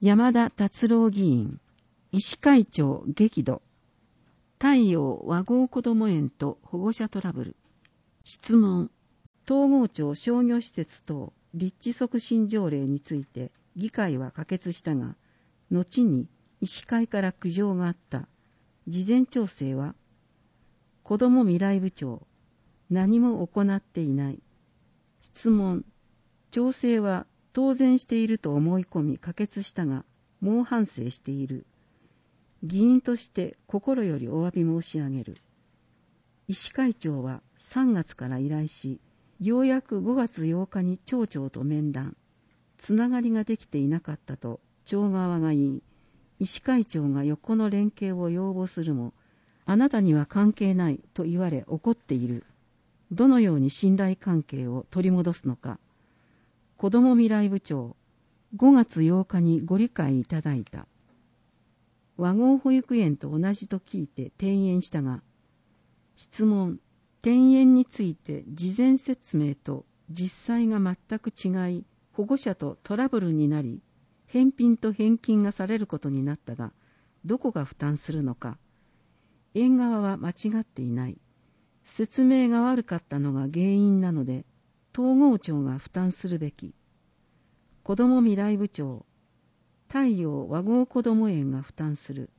山田達郎議員、医師会長激怒。太陽和合こども園と保護者トラブル。質問。東郷町商業施設等立地促進条例について議会は可決したが、後に医師会から苦情があった。事前調整は子ども未来部長、何も行っていない。質問。調整は当然していると思い込み可決したが、猛反省している。議員として心よりお詫び申し上げる。医師会長は3月から依頼し、ようやく5月8日に町長と面談。つながりができていなかったと町側が言い、医師会長が横の連携を要望するも、あなたには関係ないと言われ怒っている。どのように信頼関係を取り戻すのか。子ども未来部長、5月8日にご理解いただいた。和合保育園と同じと聞いて転園したが、質問。転園について事前説明と実際が全く違い、保護者とトラブルになり、返品と返金がされることになったが、どこが負担するのか。園側は間違っていない。説明が悪かったのが原因なので、東郷町が負担するべき。子ども未来部長、太陽和合こども園が負担する。